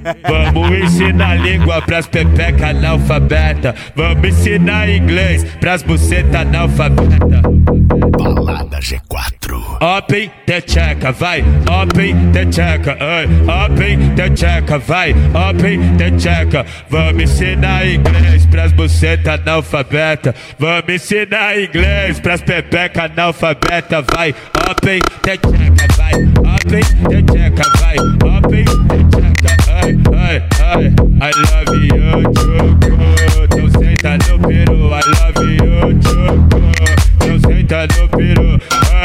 Vamos ensinar língua pras pepeca analfabeta. Vamos ensinar inglês pras buceta analfabeta. Balada G4. Open the checa, vai. Open the checa, open the checa, vai. Open the checa. Vamos ensinar inglês pras buceta analfabeta. Vamos ensinar inglês pras pepeca analfabeta, vai. Open the checa, vai. Open the checa, vai. Open the checa, I love you, Choco. Não senta no peru, I love you, Choco. Não senta no peru,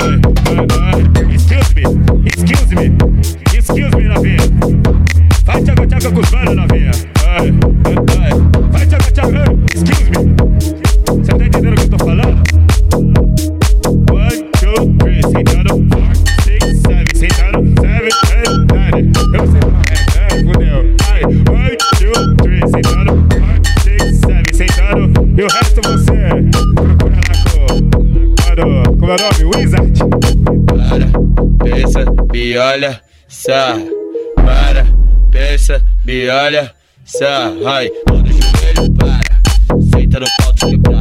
Excuse me, novinha. Vai tchaca com os manos, novinha. Vai tchaca, excuse me. Cê tá entendendo o que eu tô falando? 1, 2, 3, sentando 4, 6, 7, sentando 7, 8, 9. Eu sei como fudeu. 1, 2, 3, sentando 4, 6, 7, sentando. E o resto você procura lá com meu nome, Wizard. Para, pensa, me olha, só. Para, pensa, me olha, só. Vai, manda o joelho, para. Senta no pau,